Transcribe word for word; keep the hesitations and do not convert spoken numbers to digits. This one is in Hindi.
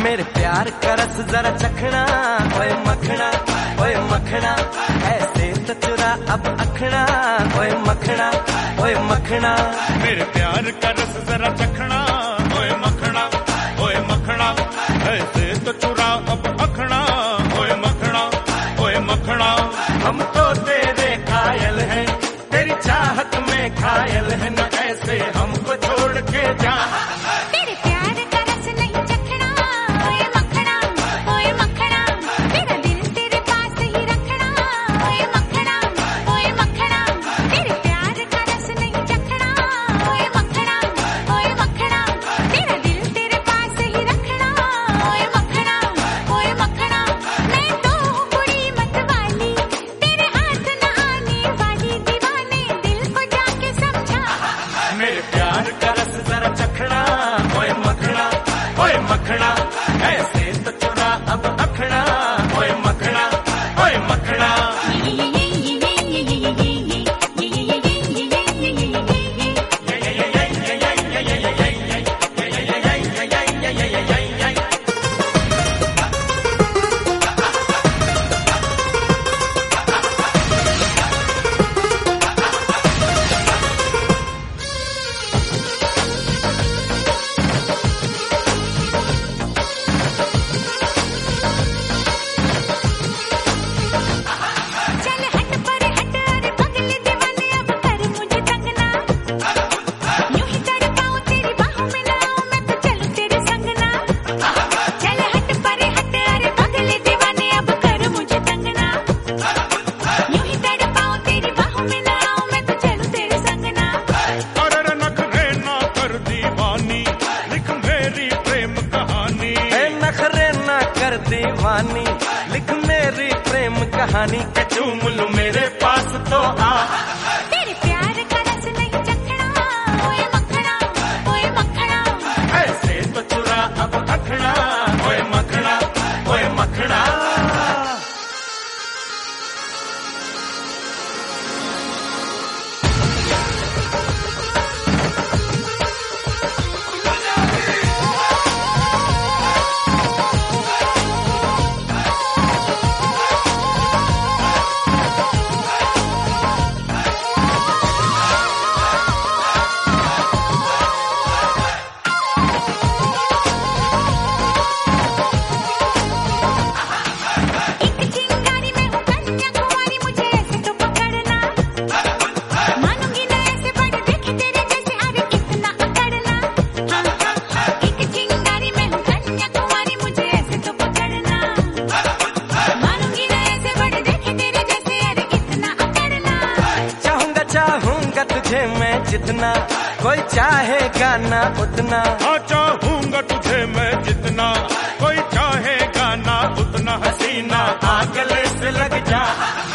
मेरे प्यार का रस जरा चखना, ओए मखना ओए मखना, ऐसे तो चुरा अब अखना, ओए मखना ओए मखना। मेरे प्यार का रस जरा चखना, ओए मखना ओए मखना, ऐसे तो चुरा अब अखना, ओए मखना ओए मखना। हम तो तेरे कायल हैं, तेरी चाहत में घायल है, न ऐसे हमको छोड़ के जा। तेरे प्यार का रस नहीं चखना, ओए मखना ओए मखना, तेरा दिल तेरे पास ही रखना, ओए मखना ओए मखना। तेरे प्यार का रस नहीं चखना, ओए मखना ओए मखना, तेरा दिल तेरे पास ही रखना, ओए मखना ओए मखना। मैं तो हूँ कुड़ी मतवाली, तेरे हाथ न आने वाली, दीवाने दिल को जाके समझा। मेरे प्यार का रस जरा चखना, ओए मखना ओए मखना, ऐसे तो चुरा अब अखना, ओए मखना ओए मखना। चल हट पर हट, अरे पगले दीवाने अब कर मुझे तंग ना, यूं ही तड़पाऊं तेरी बाहों में ना आऊं मैं तो चलूं तेरे संग ना। चल हट पर हट, अरे पगले दीवाने अब कर मुझे तंग ना, यूं ही तड़पाऊं तेरी बाहों में ना आऊं मैं तो चलूं तेरे संग ना। अरे नखरे ना कर दीवानी, लिख मेरी प्रेम कहानी। ए नखरे ना कर दीवानी, लिख मेरी प्रेम कहानी, के चूम लूं मेरे पास तो आ। तेरे प्यार का रस नहीं चखना, ओए मखना ओए मखना, ऐसे तो चुरा अब अखना, ओए मखना ओए मखना। एक चिंगारी में हूँ कन्याकुमारी, मुझे ऐसे तो पकड़ना, मानूंगी न ऐसे बड़े देखे तेरे जैसे, अरे इतना अकड़ना। एक चिंगारी में हूँ कन्याकुमारी, मुझे ऐसे तो पकड़ना, मानूंगी न ऐसे बड़े देखे तेरे जैसे, अरे इतना अकड़ना। चाहूंगा चाहूंगा तुझे मैं जितना, कोई चाहेगा ना उतना। हाँ चाहूंगा तुझे मैं जितना, कोई चाहेगा ना उतना। हसीना आ गले से लग जा।